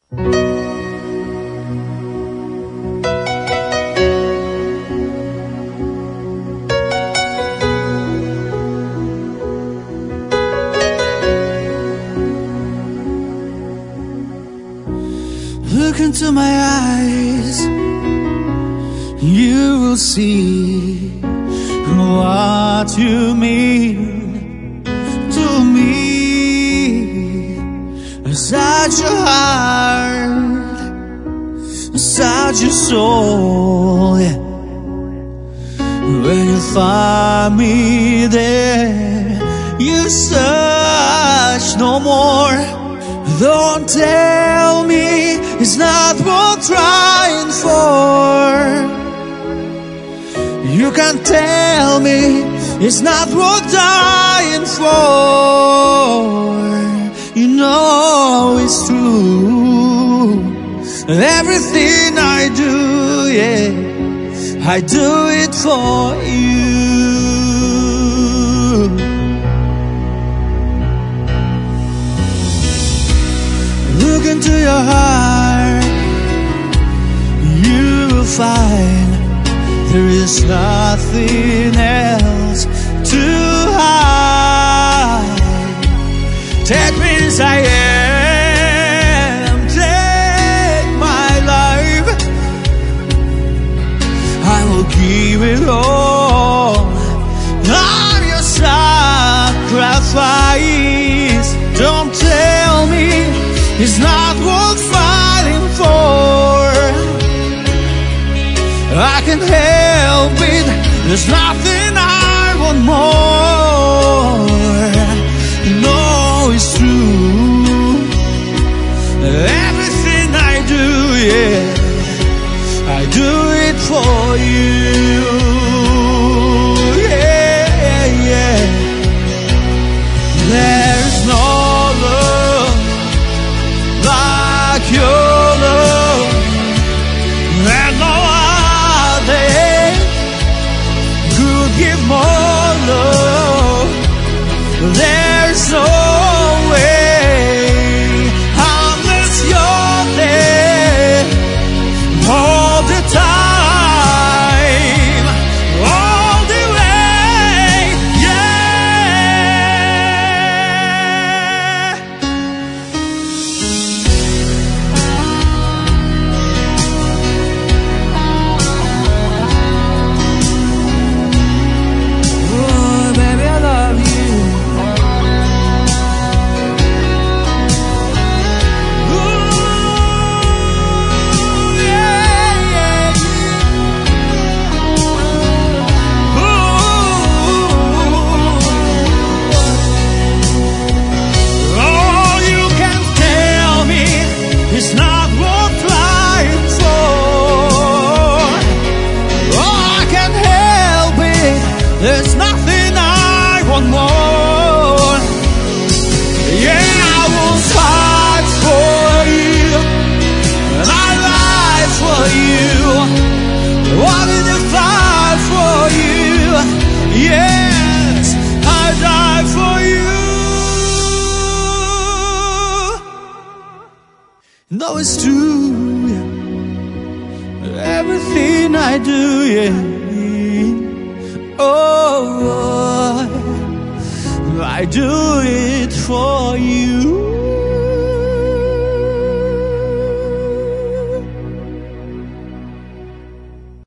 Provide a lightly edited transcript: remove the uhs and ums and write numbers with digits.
Look into my eyes, you will see what you mean to me. Such a heart, such a soul, yeah. When you find me there, you search no more. Don't tell me it's not worth trying for. You can't tell me it's not worth dying for. You know it's true. Everything I do, yeah, I do it for you. Look into your heart, you will find there is nothing else to hide. Take me as I am, take my life. I will give it all on your sacrifice. Don't tell me it's not worth fighting for. I can't help it, there's nothing I want more. No, it's true. Everything I do, yeah, I do it for you. Yeah, yeah. There's no love like your love, and no other could give more love. There's no way unless you're there all the time, all the way, yeah. Oh, baby, I love you. It's not worth trying for. Oh, I can't help it, there's nothing I want more. Yeah, I will fight for you, and I lie for you. Why did I fight for you? Yes, I die for you. No, it's true. Everything I do, yeah. Oh, I do it for